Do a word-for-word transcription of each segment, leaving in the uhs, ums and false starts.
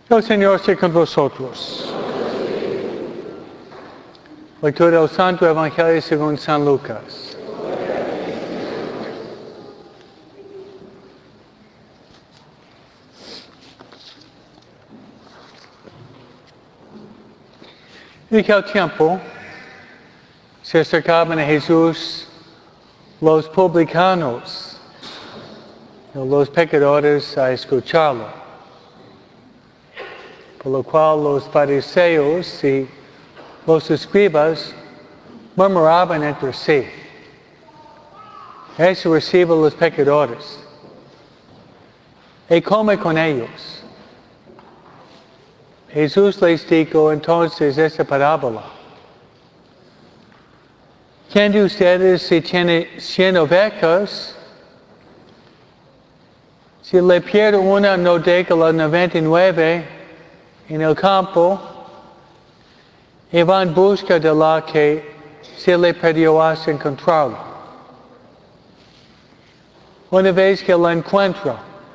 El Señor esté con vosotros. Lectura del Santo Evangelio según San Lucas. En aquel tiempo se acercaban a Jesús los publicanos y los pecadores a escucharlo. Por lo cual los fariseos y los escribas murmuraban entre sí. Eso recibe a los pecadores y come con ellos. Jesús les dijo entonces esta parábola. ¿Quién de ustedes si tiene cien ovejas, si le pierde una, no deja la noventa y nueve en el campo y va en busca de la que se le perdió hasta encontrarla? Una vez que la encuentra,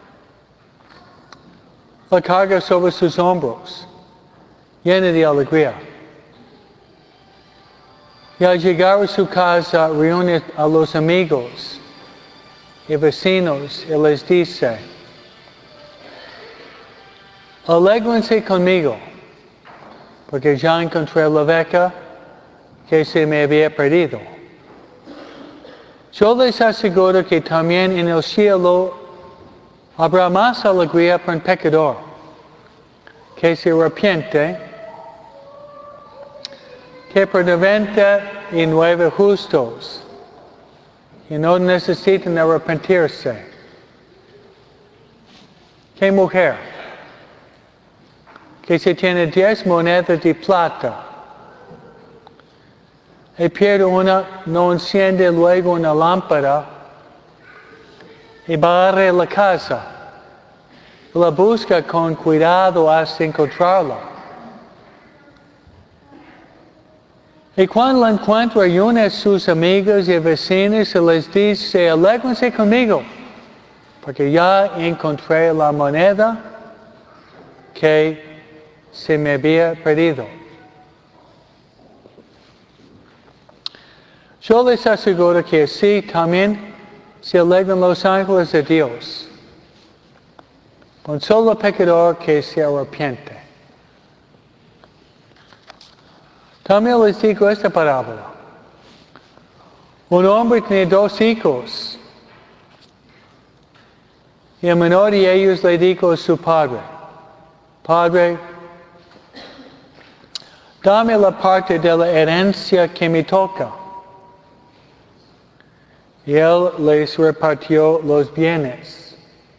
la carga sobre sus hombros, llena de alegría. Y al llegar a su casa, reúne a los amigos y vecinos y les dice: alégrense conmigo, porque ya encontré la oveja que se me había perdido. Yo les aseguro que también en el cielo habrá más alegría por un pecador que se arrepiente que por noventa y nueve justos que no necesitan arrepentirse. ¿Qué mujer que si tiene diez monedas de plata y pierde una, no enciende luego una lámpara y barre la casa y la busca con cuidado hasta encontrarla? Y cuando la encuentra, reúne a sus amigos y vecinos y les dice: alégrense conmigo, porque ya encontré la moneda que se me había perdido. Yo les aseguro que así también se alegran los ángeles de Dios con solo pecador que se arrepiente. También les digo esta parábola. Un hombre tenía dos hijos y el menor de ellos le dijo a su padre: Padre, dame la parte de la herencia que me toca. Y él les repartió los bienes.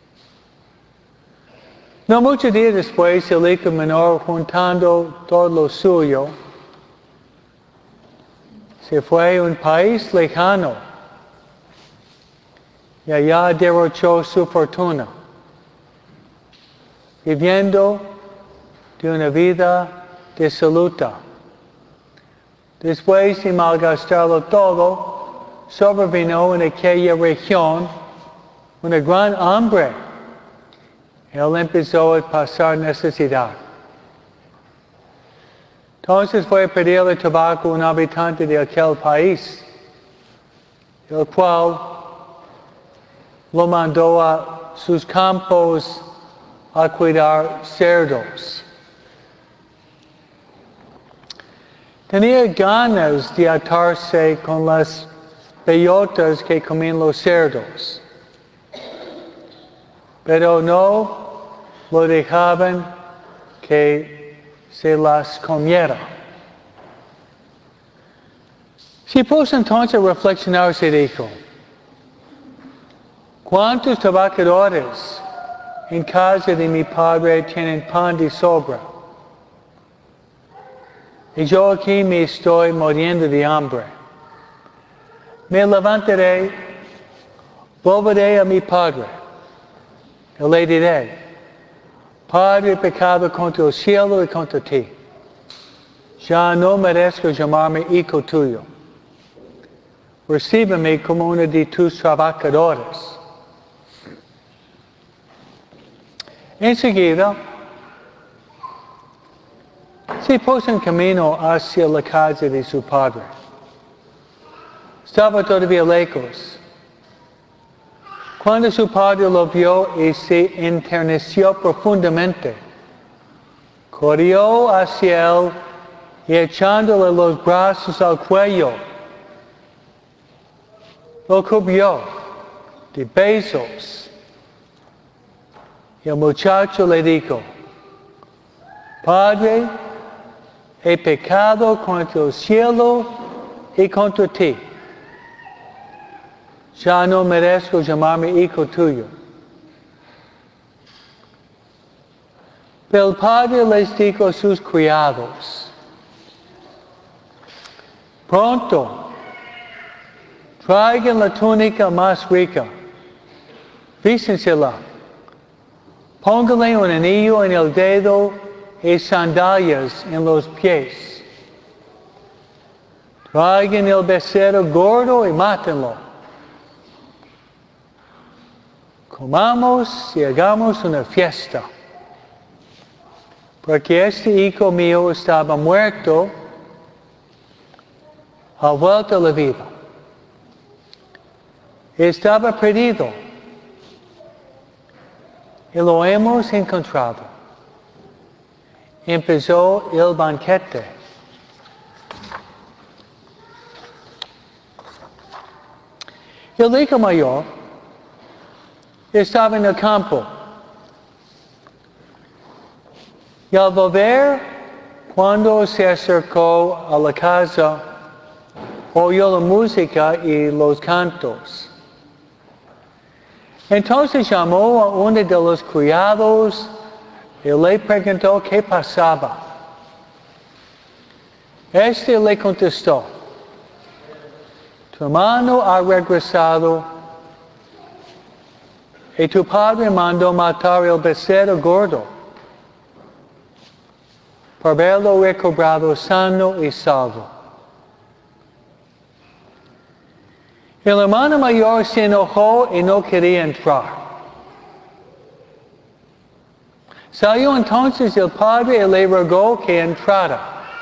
No muchos días después, el hijo menor, juntando todo lo suyo, se fue a un país lejano y allá derrochó su fortuna, viviendo de una vida disoluta. Después de malgastarlo todo, sobrevino en aquella región una gran hambre. Él empezó a pasar necesidad. Entonces fue a pedirle trabajo a un habitante de aquel país, el cual lo mandó a sus campos a cuidar cerdos. Tenía ganas de atarse con las bellotas que comían los cerdos, pero no lo dejaban que se las comiera. Se puso entonces a reflexionar, se dijo: ¿cuántos trabajadores en casa de mi padre tienen pan de sobra? Y yo aquí me estoy muriendo de hambre. Me levantaré, volveré a mi padre y le diré: Padre, he pecado contra el cielo y contra ti. Ya no merezco llamarme hijo tuyo. Recíbeme como uno de tus trabajadores. Enseguida, Se puso en camino hacia la casa de su padre. Estaba todavía lejos. Cuando su padre lo vio y se enterneció profundamente, corrió hacia él y echándole los brazos al cuello, lo cubrió de besos. Y el muchacho le dijo, Padre, he pecado contra el cielo y contra ti. Ya no merezco llamarme hijo tuyo. Pero el padre les dijo a sus criados, pronto, traigan la túnica más rica, vístensela, pónganle un anillo en el dedo y sandalias en los pies. Traigan el becerro gordo y mátenlo. Comamos y hagamos una fiesta. Porque este hijo mío estaba muerto, ha vuelto a la vida. Estaba perdido. Y lo hemos encontrado. Empezó el banquete. El hijo mayor estaba en el campo. Y al volver, cuando se acercó a la casa, oyó la música y los cantos. Entonces llamó a uno de los criados y le preguntó qué pasaba. Este le contestó, tu hermano ha regresado y tu padre mandó matar el becerro gordo por verlo recobrado sano y salvo. El hermano mayor se enojó y no quería entrar. Salió entonces el padre y le rogó que entrara.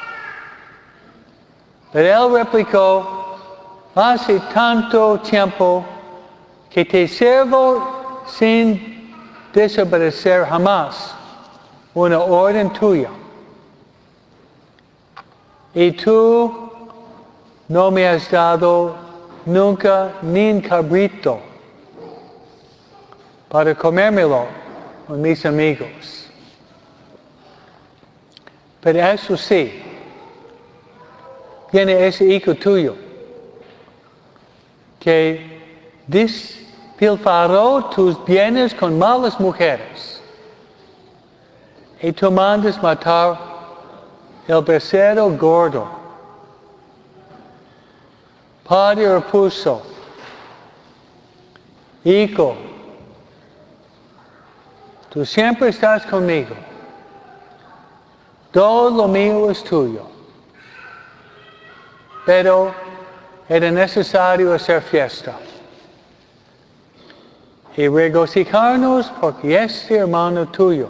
Pero él replicó, hace tanto tiempo que te sirvo sin desobedecer jamás una orden tuya. Y tú no me has dado nunca ni un cabrito para comérmelo con mis amigos. Pero eso sí, viene ese hijo tuyo que despilfarró tus bienes con malas mujeres y tú mandas matar el becerro gordo. Padre repuso, hijo, tú siempre estás conmigo. Todo lo mío es tuyo. Pero era necesario hacer fiesta y regocijarnos porque este hermano tuyo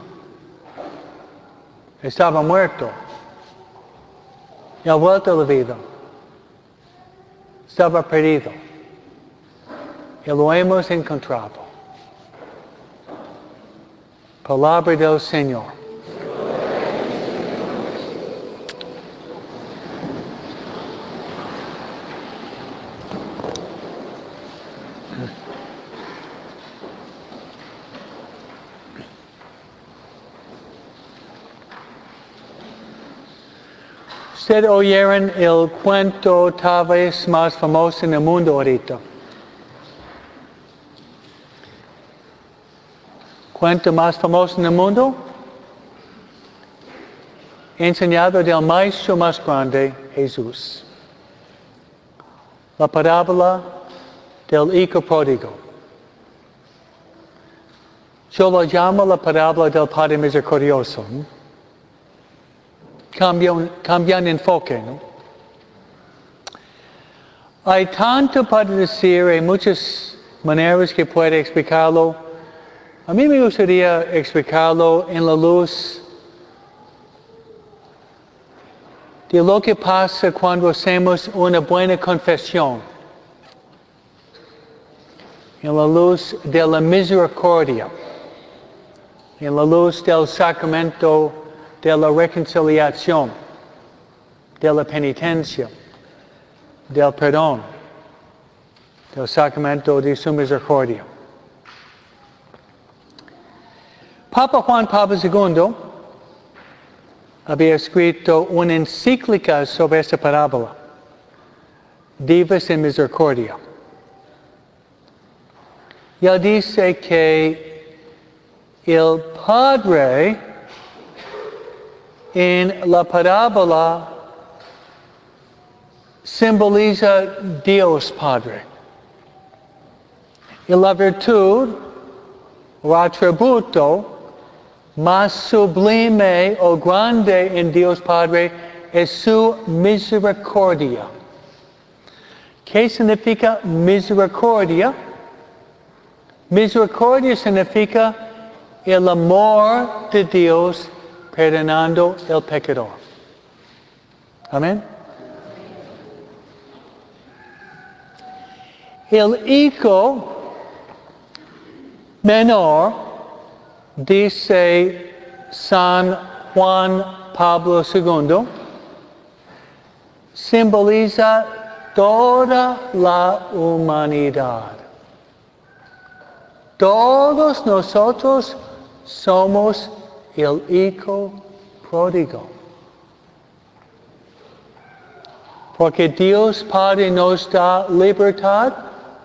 estaba muerto y ha vuelto a la vida. Estaba perdido y lo hemos encontrado. Palabra del Señor. Ustedes oyeron el cuento tal vez más famoso en el mundo ahorita. Cuento más famoso en el mundo. Enseñado del maestro más grande, Jesús. La parábola del hijo pródigo. Yo lo llamo la parábola del Padre Misericordioso. ¿no? Cambian, cambian enfoque, ¿no? Hay tanto para decir, hay muchas maneras que puede explicarlo. A mí me gustaría explicarlo en la luz de lo que pasa cuando hacemos una buena confesión. En la luz de la misericordia. En la luz del sacramento de la reconciliación. De la penitencia. Del perdón. Del sacramento de su misericordia. Papa Juan Pablo segundo había escrito una encíclica sobre esta parábola. Divas en misericordia. Y él dice que el Padre en la parábola simboliza Dios Padre. Y la virtud o atributo más sublime o grande en Dios Padre es su misericordia. ¿Qué significa misericordia? Misericordia significa el amor de Dios perdonando el pecador. Amén. El hijo menor, dice San Juan Pablo segundo, simboliza toda la humanidad. Todos nosotros somos el hijo pródigo. Porque Dios Padre nos da libertad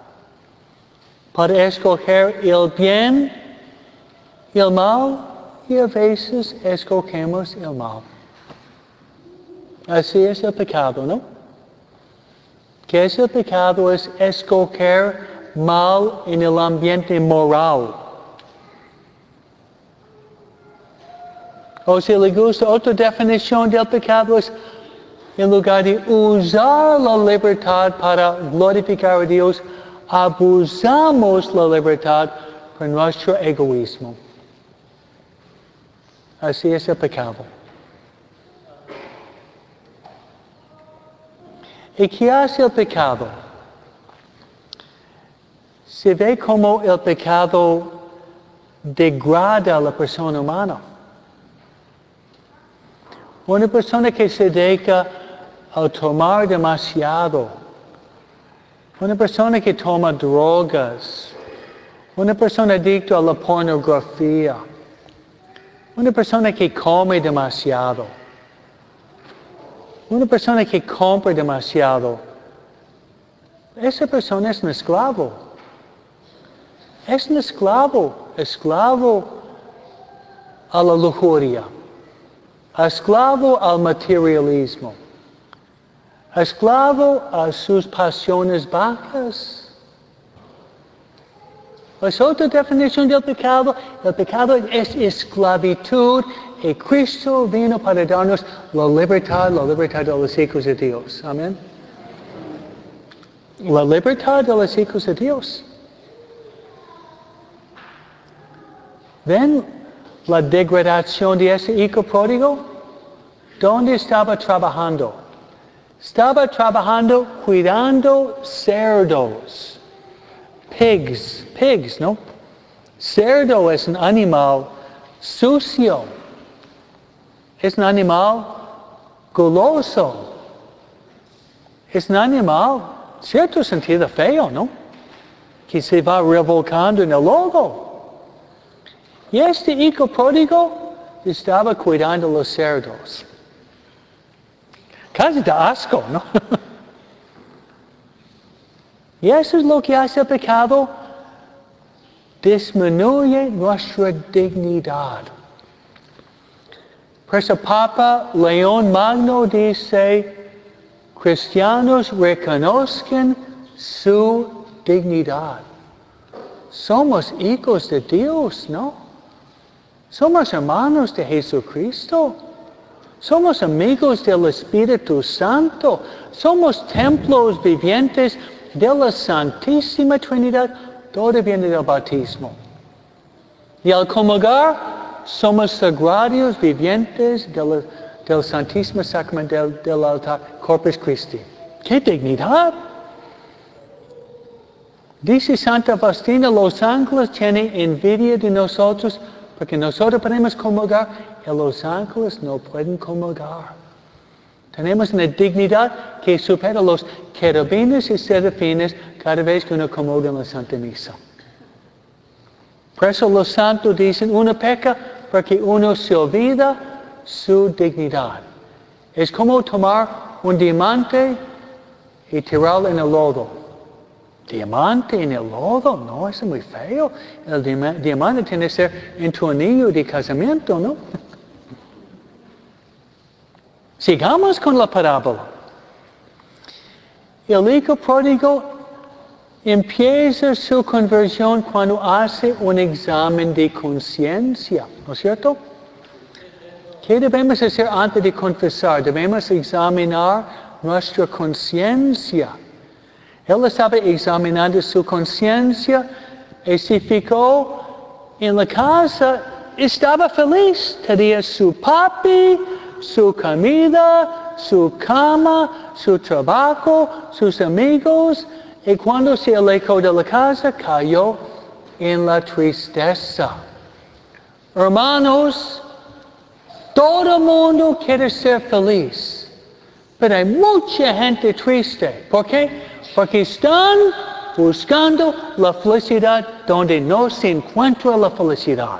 para escoger el bien y el mal, y a veces escogemos el mal. Así es el pecado, ¿no? ¿Qué es el pecado? Es escoger mal en el ambiente moral. O si le gusta otra definición del pecado es en lugar de usar la libertad para glorificar a Dios, abusamos la libertad por nuestro egoísmo. Así es el pecado. ¿Y qué hace el pecado? Se ve como el pecado degrada a la persona humana. Una persona que se dedica a tomar demasiado. Una persona que toma drogas. Una persona adicta a la pornografía. Una persona que come demasiado. Una persona que compra demasiado. Esa persona es un esclavo. Es un esclavo. Esclavo a la lujuria. Esclavo al materialismo. Esclavo a sus pasiones bajas. Es otra definición del pecado. El pecado es esclavitud y Cristo vino para darnos la libertad, la libertad de los hijos de Dios. Amén. La libertad de los hijos de Dios. ¿Ven la degradación de ese hijo pródigo? ¿Dónde estaba trabajando? Estaba trabajando cuidando cerdos. Pigs, pigs, ¿no? Cerdo es un animal sucio. Es un animal goloso. Es un animal, en cierto sentido, feo, ¿no? Que se va revolcando en el lodo. Y este hijo pródigo estaba cuidando los cerdos. Casi da asco, ¿no? Y eso es lo que hace el pecado. Disminuye nuestra dignidad. Por eso Papa León Magno dice, cristianos reconozcan su dignidad. Somos hijos de Dios, ¿no? Somos hermanos de Jesucristo. Somos amigos del Espíritu Santo. Somos templos vivientes de la Santísima Trinidad. Todo viene del bautismo. Y al comulgar, somos sagrarios vivientes de la del Santísimo Sacramento del, del altar Corpus Christi. ¡Qué dignidad! Dice Santa Faustina, los ángeles tienen envidia de nosotros porque nosotros podemos comulgar y los ángeles no pueden comulgar. Tenemos una dignidad que supera los querubines y serafines cada vez que uno comulga en la Santa Misa. Por eso los santos dicen, uno peca porque uno se olvida su dignidad. Es como tomar un diamante y tirarlo en el lodo. Diamante en el lodo, no, eso es muy feo. El diamante tiene que ser en tu anillo de casamiento, ¿no? Sigamos con la parábola. El hijo pródigo empieza su conversión cuando hace un examen de conciencia, ¿no es cierto? ¿Qué debemos hacer antes de confesar? Debemos examinar nuestra conciencia. Él estaba examinando su conciencia y se fijó en la casa, estaba feliz, tenía su papi, su comida, su cama, su trabajo, sus amigos, y cuando se alejó de la casa cayó en la tristeza. Hermanos, todo el mundo quiere ser feliz, pero hay mucha gente triste. ¿Por qué? Porque están buscando la felicidad donde no se encuentra la felicidad.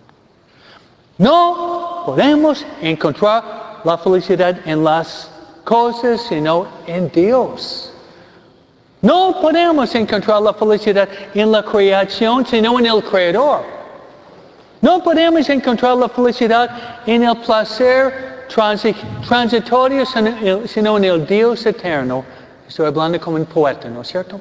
No podemos encontrar la felicidad en las cosas, sino en Dios. No podemos encontrar la felicidad en la creación, sino en el Creador. No podemos encontrar la felicidad en el placer transi- transitorio, sino en el Dios eterno. Estoy hablando como un poeta, ¿no es cierto?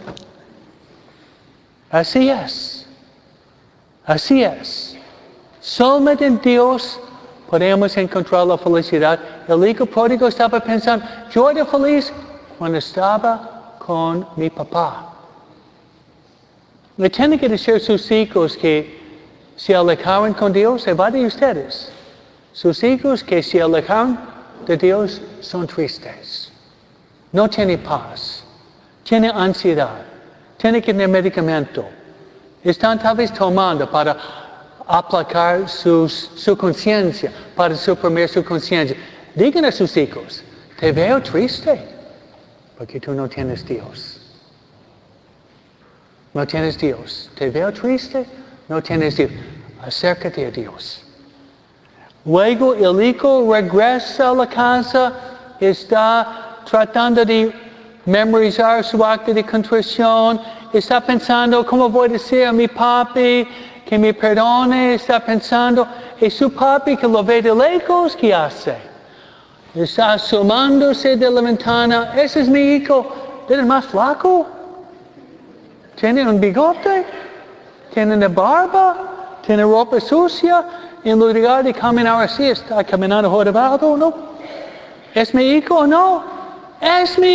Así es. Así es. Solamente en Dios podemos encontrar la felicidad. El hijo pródigo estaba pensando, yo era feliz cuando estaba con mi papá. Le tienen que decir a sus hijos que se alejaron con Dios, y varios de ustedes, sus hijos que se alejaron de Dios son tristes. No tiene paz, tiene ansiedad, tiene que tener medicamento. Están tal vez tomando para aplacar sus, su conciencia, para suprimir su conciencia. Digan a sus hijos, te veo triste, porque tú no tienes Dios. No tienes Dios. Te veo triste, no tienes Dios. Acércate a Dios. Luego el hijo regresa a la casa, está tratando de memorizar su acto de contrición, está pensando, ¿cómo voy a decir a mi papi que me perdone? Está pensando, y su papi que lo ve de lejos, ¿qué hace? Está asomándose de la ventana, ese es mi hijo, ¿eres más flaco? ¿Tiene un bigote? ¿Tiene una barba? ¿Tiene ropa sucia? En lugar de caminar así, está caminando jorobado, ¿no? ¿Es mi hijo o no? ¡Es mi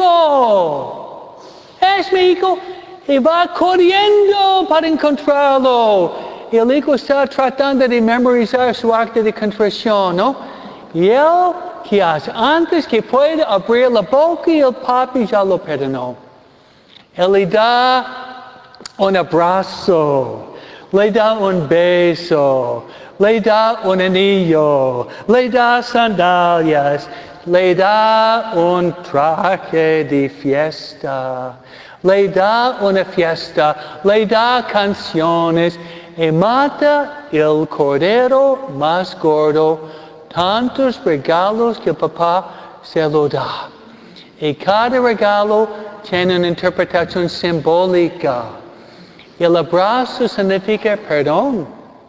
hijo! ¡Es mi hijo! Y va corriendo para encontrarlo. Y el hijo está tratando de memorizar su acto de contrición, ¿no? Y él, ¿qué hace? Antes que pueda abrir la boca, y el papi ya lo perdonó. Él le da un abrazo, le da un beso, le da un anillo, le da sandalias, le da un traje de fiesta, le da una fiesta, le da canciones y mata el cordero más gordo, tantos regalos que el papá se lo da. Y cada regalo tiene una interpretación simbólica. El abrazo significa perdón.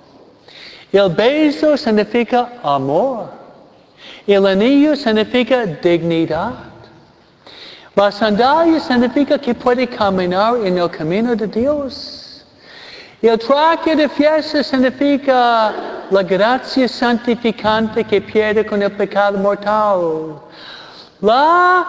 El beso significa amor. El anillo significa dignidad. La sandalia significa que puede caminar en el camino de Dios. El traje de fiesta significa la gracia santificante que pierde con el pecado mortal. La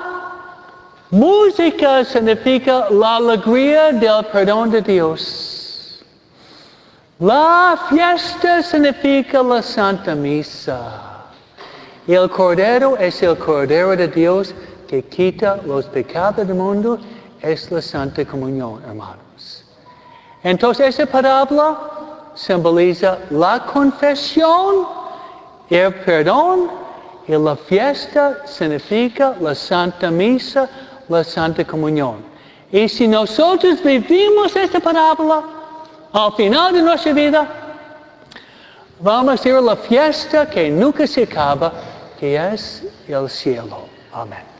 música significa la alegría del perdón de Dios. La fiesta significa la Santa Misa. Y el Cordero es el Cordero de Dios que quita los pecados del mundo, es la Santa Comunión, hermanos. Entonces, esa parábola simboliza la confesión, el perdón, y la fiesta significa la Santa Misa, la Santa Comunión. Y si nosotros vivimos esta parábola, al final de nuestra vida, vamos a ir a la fiesta que nunca se acaba, que es el cielo. Amén.